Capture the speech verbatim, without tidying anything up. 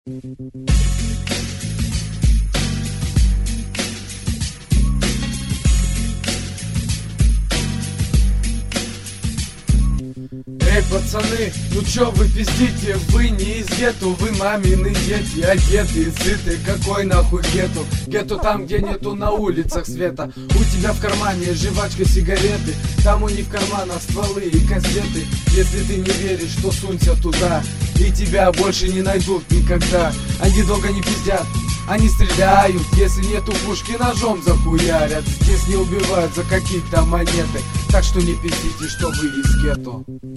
Эй, пацаны, ну чё вы пиздите? Вы не из гетто, вы мамины дети. Одетые, сытые, какой нахуй гетто? Гетто там, где нету на улицах света. У тебя в кармане жвачка, сигареты. Там у них в карманах стволы и кассеты. Если ты не веришь, то сунься туда, и тебя больше не найдут никогда. Они долго не пиздят, они стреляют. Если нету пушки, ножом захуярят. Здесь не убивают за какие-то монеты. Так что не пиздите, что вы из гетто.